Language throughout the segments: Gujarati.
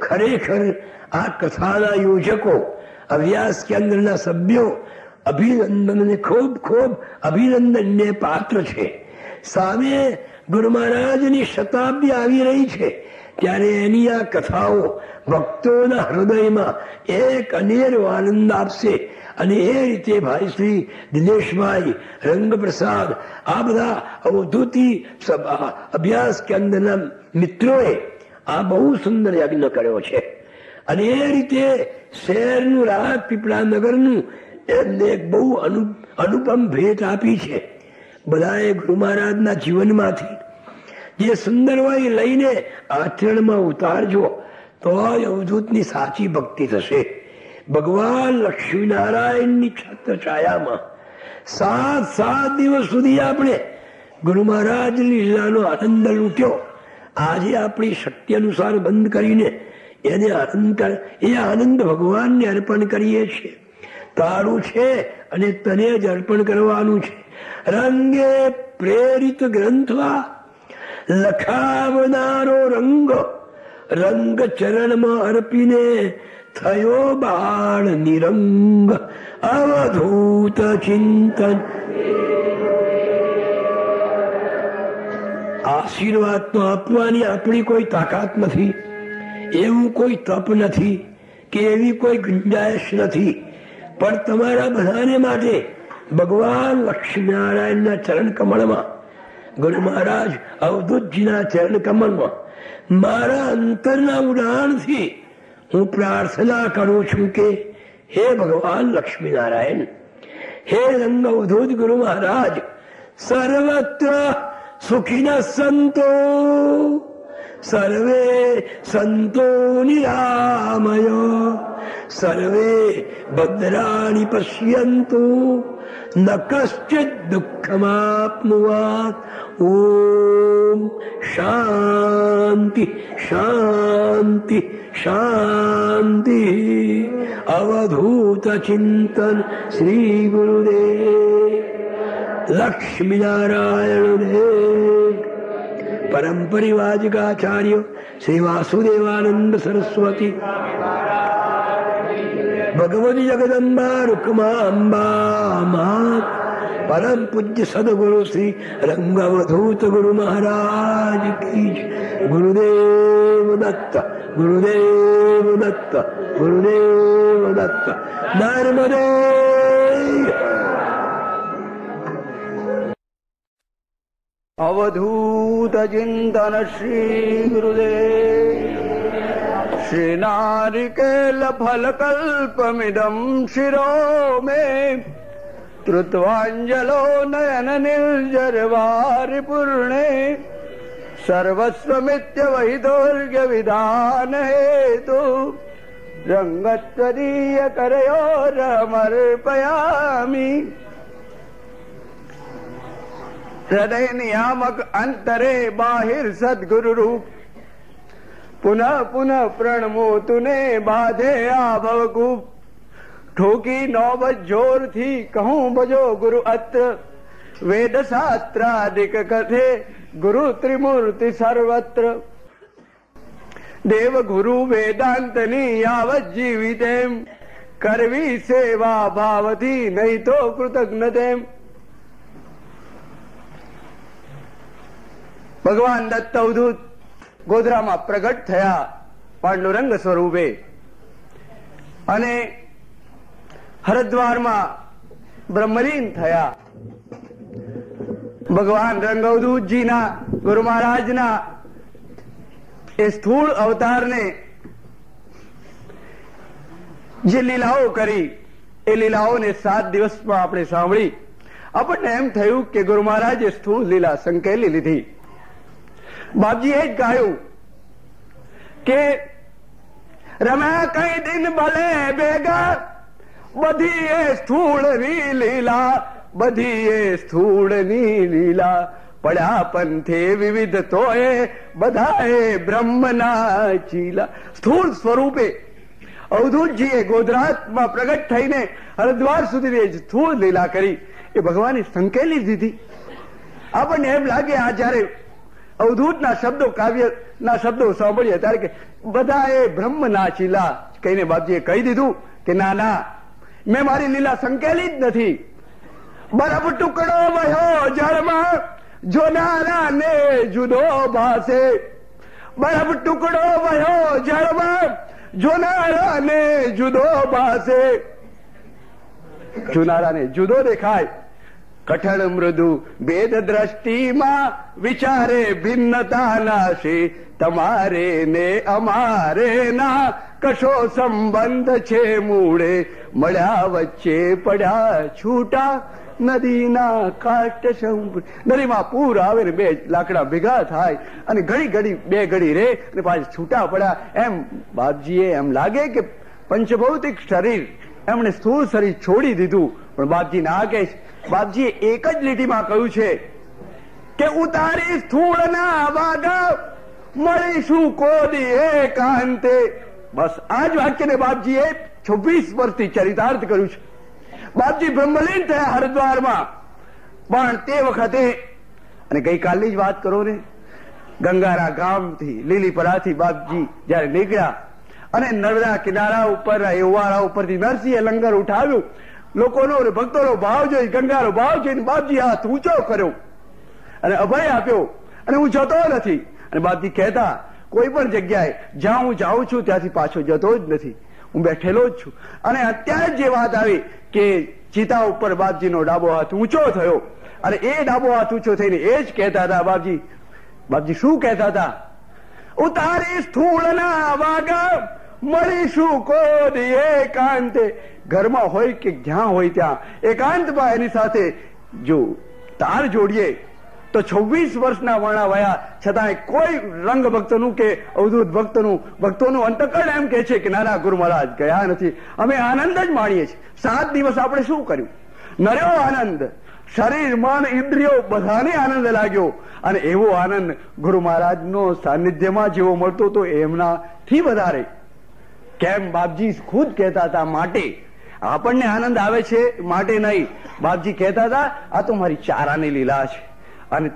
ખરેખર આ કથાના યોજકો, અભ્યાસ કેન્દ્રના સભ્યો અભિનંદનને ખૂબ ખૂબ અભિનંદનને પાત્ર છે. સામે ગુરુ મહારાજની શતાબ્દી આવી રહી છે ત્યારે એની આ કથાઓ ભક્તોના હૃદયમાં એક અનેરો આનંદ આપશે. અને એ રીતે ભાઈ શ્રી દિનેશભાઈ, રંગપ્રસાદ, આ બધા અવધૂતિ અભ્યાસ કેન્દ્રના મિત્રોએ આ બહુ સુંદર યજ્ઞ કર્યો છે. અને એ રીતે શહેરનું રાજપીપળા નગરનું એમને એક બહુ અનુપમ ભેટ આપી છે. બધાએ ગુરુ મહારાજના જીવનમાંથી જે સુંદર હોય લઈને આચરણમાં ઉતારજો તો અવધૂતની સાચી ભક્તિ થશે. ભગવાન લક્ષ્મીનારાયણની છત્ર છાયામાં 7 દિવસ સુધી આપણે ગુરુ મહારાજ લીલાનો આનંદ લૂટ્યો. આજે આપણી શક્તિ અનુસાર બંધ કરીને એને આનંદ ભગવાનને અર્પણ કરીએ છીએ. તારું છે અને તને જ અર્પણ કરવાનું છે. રંગે પ્રેરિત ગ્રંથવા લખાવનારો રંગ ચરણમાં અર્પીને થયો બાળ નિરંગ. અવધૂત ચિંતન. આશીર્વાદ તો આપવાની આપણી કોઈ તાકાત નથી, એવું કોઈ તપ નથી કે એવી કોઈ ગુંજાઈશ નથી. પણ તમારા બધાને માટે ભગવાન લક્ષ્મીનારાયણના ચરણ કમળમાં, ગુરુ મહારાજ અવધૂતજીના ચરણ કમળમાં મારા અંતરના ઉડાણથી હું પ્રાર્થના કરું છું કે હે ભગવાન લક્ષ્મીનારાયણ, હે રંગ અવધૂત ગુરુ મહારાજ, સર્વત્ર સુખિનઃ સંતો, સર્વે સંતો નિરામય, સર્વે ભદ્રાણિ પશ્યન્તુ, ન કશ્ચિદ દુઃખમાપ્નુયાત. ઓમ શાંતિ શાંતિ શાંતિ. અવધૂત ચિંતન. શ્રી ગુરુદેવ લક્ષ્મીનારાયણ દેવ. પરમ પરિવાજકાચાર્ય શ્રી વાસુદેવાનંદ સરસ્વતી ભગવતી જગદંબા રૂકમાંબા માત. પરમ પૂજ્ય સદગુરુ શ્રી રંગ અવધૂત ગુરુ મહારાજ કી જય. ગુરુદેવ દત્ત, ગુરુદેવ દત્ત, ગુરુદેવ દત્ત. નર્મદે. અવધૂત ચિંતન શ્રી ગુરુદેવ. શ્રી નારિકેલ ફલકલ્પમિદં શિરો મે, ધૃત્વાંજલો નયન નિર્જરવારિ પૂર્ણે, સર્વસ્વમિત્ય વૈદોર્ગ્ય વિધાન હેતુ, રંગત્વદીય કરયોરમર્પયામિ. હૃદય નિયામક અંતરે બાહિર સદગુરુ રૂપ, પુનઃ પુનઃ પ્રણમો તુને બાધે આ ભવકૂપ. ઠોકી નોબત જોરથી કહું ભજો ગુરુ અત્ર, વેદ શાસ્ત્રાદિક કથે ગુરુ ત્રિમૂર્તિ સર્વત્ર. દેવ ગુરુ વેદાંતની યાવત જીવિતેમ, કરવી સેવા ભાવથી નહીં તો કૃતજ્ઞ તેમ. ભગવાન દત્ત અવધૂત ગોધરામાં પ્રગટ થયા પાંડુરંગ સ્વરૂપે અને હરદ્વારમાં બ્રહ્મલીન થયા. ભગવાન રંગ અવધૂતજીના, ગુરુ મહારાજના એ સ્થૂળ અવતારને જે લીલાઓ કરી એ લીલાઓને 7 દિવસમાં આપણે સાંભળી. આપણને એમ થયું કે ગુરુ મહારાજે સ્થૂળ લીલા સંકેલી લીધી. બાપજીએ જ ગાયું કે રમ્યા કઈ દિન ભલે ભેગા, બધી એ સ્થૂળની લીલા, બધી એ સ્થૂળની લીલા. પડ્યા પંથે વિવિધ તોય બધાએ બ્રહ્મના ચીલા. સ્થૂળ સ્વરૂપે અવધૂતજીએ ગોધરાતમાં પ્રગટ થઈને હરદ્વાર સુધી સ્થૂળ લીલા કરી એ ભગવાને સંકેલી દીધી. આપણને એમ લાગે આ જયારે અવધૂતના શબ્દો, કાવ્યના શબ્દો સાંભળીએ ત્યારે કે બધા એ બ્રહ્મના ચીલા કહીને બાપજીએ કહી દીધું કે ના ના, મેં મારી લીલા સંકેલી જ નથી. બરફ ટુકડો વહ્યો જળમાં, જોનારા ને જુદો ભાસે. બરફ ટુકડો વહ્યો જળમાં, જોનારા ને જુદો ભાસે. જોનારાને જુદો દેખાય. કઠણ મૃદુ ભેદ દ્રષ્ટિમાં વિચારે ભિન્નતા નાશે. તમારે ને અમારે ના કશો સંબંધ છે મૂળે. મળ્યા વચ્ચે પડ્યા છૂટા, નદીના કાંઠે નદીમાં પૂર આવે ને બે લાકડા ભેગા થાય અને ઘડી ઘડી બે ઘડી રે અને પાછા છૂટા પડ્યા. એમ બાપજીએ એમ લાગે કે પંચભૌતિક શરીર એમણે સ્થૂળ શરીર છોડી દીધું. પણ બાપજી ના કે બાપજીએ એક જ લીટીમાં કહ્યું છે કે ઉતારી સ્થૂળના વાગા, મળીશું કોદી એકાંતે. બસ આ જ વાક્યને બાપજીએ 26 વર્ષથી ચરિતાર્થ કર્યું છે. બાપજી બ્રહ્મલીન થયા હરિદ્વારમાં, પણ તે વખતે, અને ગઈકાલની જ વાત કરો ને, ગંગારા ગામથી લીલીપરાથી બાપજી જયારે નીકળ્યા અને નર્મદા કિનારા ઉપર એવારા ઉપરથી નરસિંહે લંગર ઉઠાવ્યું. લોકોનો ભક્તોનો ભાવ જોઈ, ગંગાનો ભાવ જોઈને બાપજી હાથ ઊંચો કર્યો અને અભય આપ્યો અને હું જતો નથી. અને બાપજી કહેતા કોઈ પણ જગ્યાએ જ્યાં હું જાઉં છું ત્યાંથી પાછો જતો જ નથી, હું બેઠેલો જ છું. અને અત્યારે જે વાત આવી કે ચિતા ઉપર બાપજીનો ડાબો હાથ ઊંચો થયો અને એ ડાબો હાથ ઊંચો થઈને એ જ કહેતા હતા બાપજી. બાપજી શું કહેતા હતા? ઉતારી સ્થૂળના વાગા, મળીશું કોદી એકાંતે. ઘરમાં હોય કે જ્યાં હોય ત્યાં એકાંતમાં એની સાથે જો તાર જોડીએ તો 26 વર્ષના વર્ણા વયા છતાંય કોઈ રંગ ભક્તનું કે અવધૂત ભક્તોનું અંતકરણ એમ કે છે કે નાના ગુરુ મહારાજ ગયા નથી, અમે આનંદ જ માણીએ છીએ. 7 દિવસ આપણે શું કર્યું? નર્યો આનંદ, શરીર મન ઇન્દ્રિયો બધાને આનંદ લાગ્યો. અને એવો આનંદ ગુરુ મહારાજનો સાનિધ્યમાં જેવો મળતો હતો એમનાથી વધારે. કેમ? બાપજી ખુદ કહેતા હતા માટે આપણને આનંદ આવે છે માટે નહીં. બાપજી કહેતા હતા આ તો મારી ચારાની લીલા છે. અને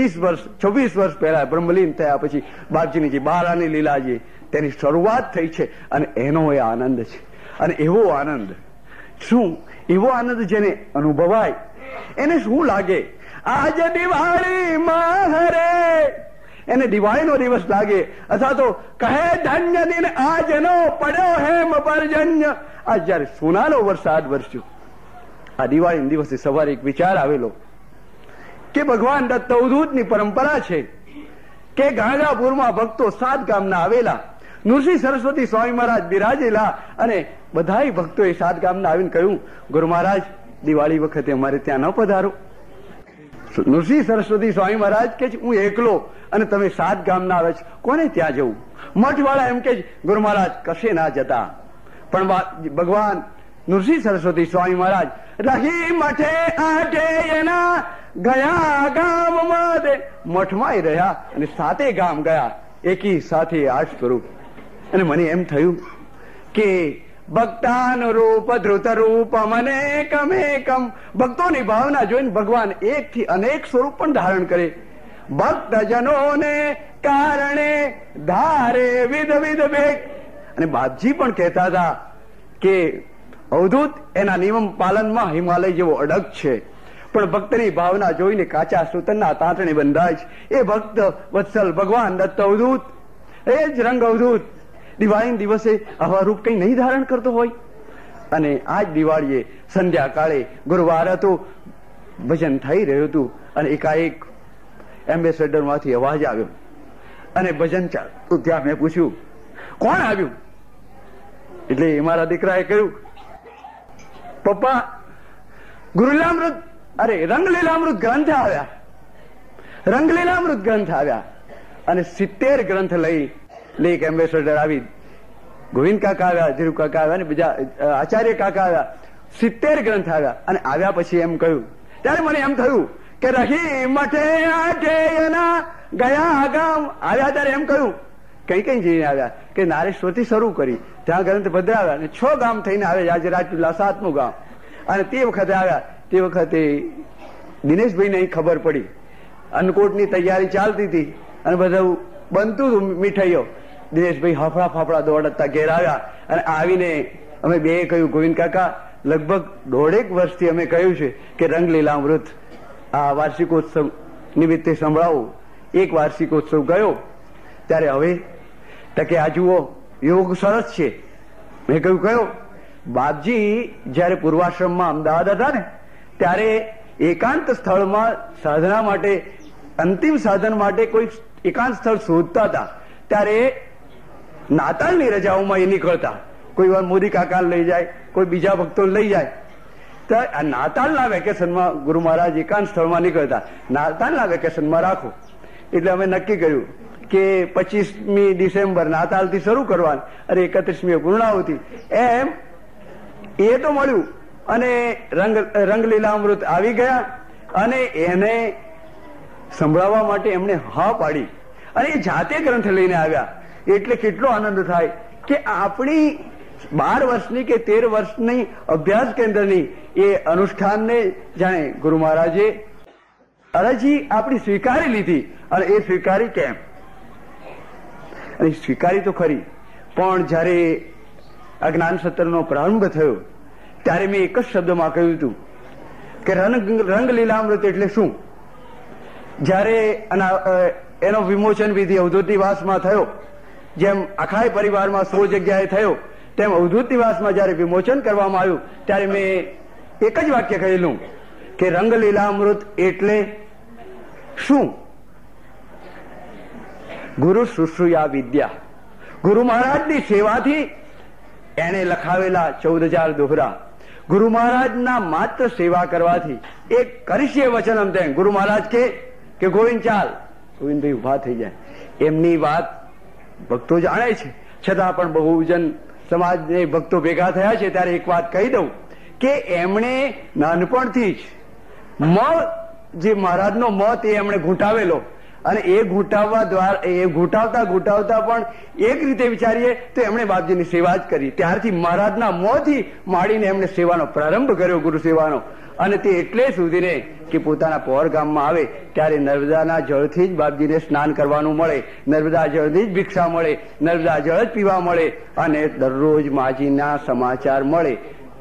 26 વર્ષ પહેલા બ્રહ્મલીન થયા પછી બાપજીની જે બારાની લીલા છે તેની શરૂઆત થઈ છે અને એનો એ આનંદ છે. અને એવો આનંદ શું? એવો આનંદ જેને અનુભવાય એને શું લાગે? આજ દિવાળીમાં હરે, એને દિવાળીનો દિવસ લાગે. અથવા તો કહે ધન્ય દિન આજનો પડ્યો હેમ પર્જન્ય. આ જયારે સોનાનો વરસાદ વરસ્યો, આ દિવાળી દિવસે સવારે એક વિચાર આવેલો કે ભગવાન દત્ત અવધૂતની પરંપરા છે કે ગાંજાપુરમાં ભક્તો 7 ગામના આવેલા, નૃસિંહ સરસ્વતી સ્વામી મહારાજ બિરાજેલા અને બધા ભક્તોએ 7 ગામના આવીને કહ્યું ગુરુ મહારાજ દિવાળી વખતે અમારે ત્યાં ન પધારો. નૃસિંહ સરસ્વતી સ્વામી મહારાજ કે હું એકલો અને તમે 7 ગામના આવે છે, કોને ત્યાં જવું? મઠવાળા એમ કે ગુરુ મહારાજ કશે ના જતા. પણ ભગવાન નૃસિંહ સરસ્વતી સ્વામી મહારાજ રહી મઠે આઠે એના ગયા ગામમાં, મઠમાં રહ્યા અને 7 ગામ ગયા એકી સાથે આઠ સ્વરૂપ. અને મને એમ થયું કે ભક્તાનુરૂપ ધૃત રૂપ મનેકમેકમ, ભક્તોની ભાવના જોઈને ભગવાન એકથી અનેક સ્વરૂપ પણ ધારણ કરે. ભક્તજનોને કારણે ધારે વિધ વિધ ભેગ. અને બાપજી પણ કહેતા હતા કે અવધૂત એના નિયમ પાલનમાં હિમાલય જેવો અડગ છે, પણ ભક્તની ભાવના જોઈને કાચા સૂતરના તાંતણે બંધાય છે. એ ભક્ત વત્સલ ભગવાન દત્ત અવધૂત, એ જ રંગ અવધૂત દિવાળી દિવસે આવા રૂપ કઈ નહીં ધારણ કરતો હોય. અને આજ દિવાળીએ સંધ્યાકાળે ગુરુવાર હતો, ભજન થઈ રહ્યું હતું અને એકાએક એમ્બેસેડર માંથી અવાજ આવ્યો અને ભજન ચાલતું. ત્યાં મેં પૂછ્યું કોણ આવ્યું? એટલે મારા દીકરાએ કહ્યું પપ્પા ગુરુલીલામૃત, અરે રંગલીલામૃત ગ્રંથ આવ્યા, રંગલીલામૃત ગ્રંથ આવ્યા. અને 70 ગ્રંથ લઈ એક એમ્બેસેડર આવી, ગોવિંદ કાકા આવ્યા, ધીરુ કાકા આવ્યા અને બીજા આચાર્ય કાકા આવ્યા. 70 ગ્રંથ આવ્યા. અને આવ્યા પછી એમ કહ્યું, ત્યારે મને એમ થયું કે રહી મઠે આઠે એના ગયા ગામ. આવ્યા ત્યારે એમ કહ્યું કઈ કઈ જઈને આવ્યા કે નારેશ્વરથી શરૂ કરી, ત્યાં ગ્રંથ ભદ્રાવ્યા અને 6 ગામ થઈને આવે. આજે રાજપીપળા 7મું ગામ. અને તે વખતે આવ્યા, તે વખતે દિનેશભાઈને અહીં ખબર પડી, અન્નકૂટની તૈયારી ચાલતી હતી અને બધું બનતું હતું મીઠાઈઓ. દિનેશભાઈ હાફડા ફાફડા દોડતા ઘેર આવ્યા અને આવીને અમે બે કહ્યું, ગોવિંદ કાકા લગભગ 1.5 વર્ષથી અમે કહ્યું છે કે રંગલીલામૃત આ વાર્ષિકોત્સવ નિમિત્તે સંભળાવું. એક વાર્ષિકોત્સવ ગયો ત્યારે હવે તકે આ જુઓ યોગ સરસ છે. મેં કહ્યું કયો? બાપજી જયારે પૂર્વાશ્રમમાં અમદાવાદ હતા ને ત્યારે એકાંત સ્થળમાં સાધના માટે, અંતિમ સાધન માટે કોઈ એકાંત સ્થળ શોધતા હતા. ત્યારે નાતાલની રજાઓમાં એ નીકળતા. કોઈ વાર મોદી કાકા લઈ જાય, કોઈ બીજા ભક્તો લઈ જાય. તો આ નાતાલના વેકેશનમાં ગુરુ મહારાજ એકાંત સ્થળમાં નીકળતા. નાતાલના વેકેશનમાં રાખો. એટલે અમે નક્કી કર્યું કે 25મી ડિસેમ્બર નાતાલથી શરૂ કરવાનું અને 31મી પૂર્ણાહુતિ. એમ એ તો મળ્યું અને રંગલીલામૃત આવી ગયા અને એને સંભળાવવા માટે એમણે હા પાડી અને એ જાતે ગ્રંથ લઈને આવ્યા. એટલે કેટલો આનંદ થાય કે આપણી 12 વર્ષની કે 13 વર્ષની અભ્યાસ કેન્દ્રની એ અનુષ્ઠાનને જાણે ગુરુ મહારાજે અરજી આપણી સ્વીકારી લીધી. અને એ સ્વીકારી કેમ? અને સ્વીકારી તો ખરી, પણ જયારે આ જ્ઞાન સત્રનો પ્રારંભ થયો ત્યારે મેં એક જ શબ્દમાં કહ્યું હતું કે રંગલીલામૃત એટલે શું. જયારે એનો વિમોચન વિધિ અવધૂત નિવાસમાં થયો, જેમ અખાય પરિવારમાં 16 જગ્યાએ થયો, તેમ અવધૂત નિવાસમાં જયારે વિમોચન કરવામાં આવ્યું ત્યારે મેં એક જ વાક્ય કહેલું કે રંગલીલામૃત એટલે શું? ગુરુ શુશ્રુષા વિદ્યા. ગુરુ મહારાજની સેવાથી એને લખાવેલા 14,000 દોહરા, ગુરુ મહારાજના માત્ર સેવા કરવાથી એક કરીશે વચનમ તેમ. ગુરુ મહારાજ કે ગોવિંદ ચાલ, ગોવિંદભાઈ ઉભા થઈ જાય. એમની વાત ભક્તો જાણે છે, છતાં પણ બહુજન સમાજને ભક્તો ભેગા થયા છે ત્યારે એક વાત કહી દઉં કે એમણે નાનપણથી જ જે મહારાજનો મત એ એમણે ઘૂંટાવેલો અને એ ઘૂંટાવવા દ્વારા એ ઘૂંટાવતા પણ એક રીતે વિચારીએ તો એમણે બાપજીની સેવા જ કરી. ત્યારથી મહારાજના મોંથી માંડીને એમણે સેવાનો પ્રારંભ કર્યો, ગુરુ સેવાનો. અને તે એટલે સુધીને કે પોતાના પોર ગામમાં આવે ત્યારે નર્મદાના જળથી જ બાપજીને સ્નાન કરવાનું મળે, નર્મદા જળથી જ ભિક્ષા મળે, નર્મદા જળ જ પીવા મળે અને દરરોજ માજીના સમાચાર મળે.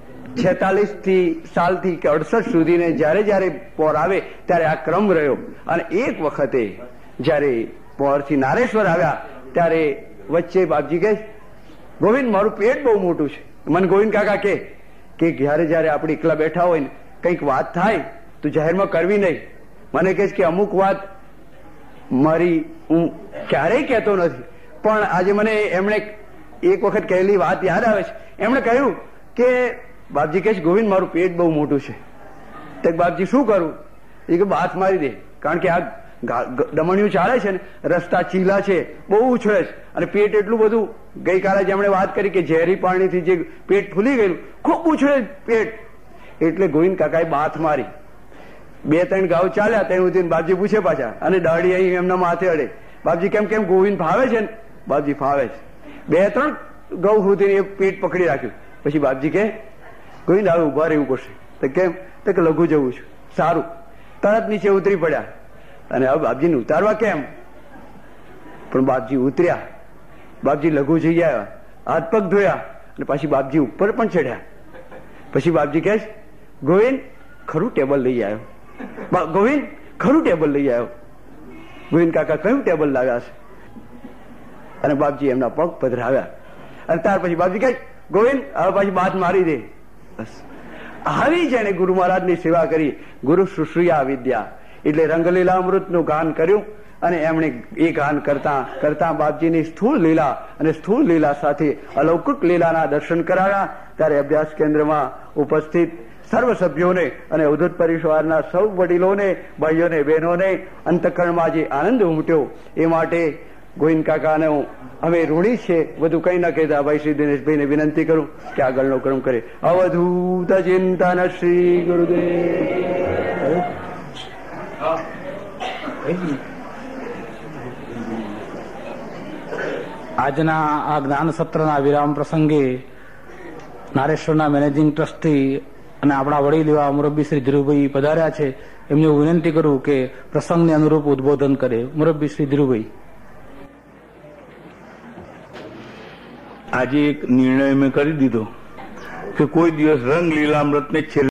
46 સાલથી કે 68 સુધીને જયારે પોર આવે ત્યારે આ ક્રમ રહ્યો. અને એક વખતે જયારે પોરથી નારેશ્વર આવ્યા ત્યારે વચ્ચે બાપજી કહે, ગોવિંદ મારું પેટ બહુ મોટું છે. મને ગોવિંદ કાકા કે જયારે આપણે એકલા બેઠા હોય ને કંઈક વાત થાય તો જાહેરમાં કરવી નહીં. મને કહે કે અમુક વાત મારી હું ક્યારેય કહેતો નથી, પણ આજે મને એમણે એક વખત કહેલી વાત યાદ આવે છે. એમણે કહ્યું કે બાપજી કહે ગોવિંદ મારું પેટ બહુ મોટું છે. તો બાપજી શું કરું? એ કે બાથ મારી દે, કારણ કે આ દમણિયું ચાલે છે ને, રસ્તા ચીલા છે, બહુ ઉછળે છે અને પેટ એટલું બધું. ગઈકાલે જેમણે વાત કરી કે ઝેરી પાણીથી જે પેટ ફૂલી ગયેલું, ખૂબ ઉછળે પેટ. એટલે ગોવિંદ કાકાએ બાથ મારી. 2-3 ગાવ ચાલ્યા ત્યાં સુધી બાપજી પૂછે પાછા અને દાઢી અહીં એમના માથે અડે. બાપજી કેમ ગોવિંદ ફાવે છે ને? બાપજી ફાવે છે. 2-3 ગૌ સુધી એ પેટ પકડી રાખ્યું. પછી બાપજી કે ગોવિંદ હવે ઉભા રહેવું પડશે. તો કેમ? તો કે લઘુ જવું છું. સારું. તરત નીચે ઉતરી પડ્યા. અને હવે બાપજીને ઉતારવા કેમ? પણ બાપજી ઉતર્યા. બાપજી લઘુ જઈ આવ્યા, હાથ પગ ધોયા અને પછી બાપજી ઉપર પણ ચડ્યા. પછી બાપજી કહે ગોવિંદ ખરું ટેબલ લઈ આવ્યો. ગોવિંદ ખરું ટેબલ લઈ આવ્યો. ગોવિંદ કાકા કયું ટેબલ લાવ્યા છે? અને બાપજી એમના પગ પધરાવ્યા. અને ત્યાર પછી બાપજી કહે ગોવિંદ હવે પાછી બાથ મારી દે. બસ આવી જેને ગુરુ મહારાજની સેવા કરી. ગુરુ શુશ્રુષા વિદ્યા એટલે રંગલીલામૃતનું ગાન કર્યું. અને એમણે એ ગાન કરતા બાપજીની સ્થૂળ લીલા અને સ્થૂળ લીલા સાથે અલૌકિક લીલાના દર્શન કરાવ્યા. ત્યારે અભ્યાસ કેન્દ્રમાં ઉપસ્થિત સર્વ સભ્યોને અને અવધૂત પરિવારના સૌ વડીલોને, ભાઈઓને, બહેનોને અંતઃકરણમાં જે આનંદ ઉમટ્યો એ માટે ગોવિંદ કાકાને અમે ઋણી છે. વધુ કંઈ ન કહેતા ભાઈ શ્રી દિનેશભાઈને વિનંતી કરું કે આગળનો ક્રમ કરે. અવધૂત ચિંતન શ્રી ગુરુદેવ. આજના આ જ્ઞાન સત્રના વિરામ પ્રસંગે નારેશ્વરના મેનેજિંગ ટ્રસ્ટી અને આપણા વડીલ એવા મુરબ્બી શ્રી ધીરુભાઈ પધાર્યા છે, એમને વિનંતી કરું કે પ્રસંગને અનુરૂપ ઉદબોધન કરે. મુરબ્બી શ્રી ધીરુભાઈ. આજે એક નિર્ણય મેં કરી દીધો કે કોઈ દિવસ રંગ લીલામૃતને છેલ્લે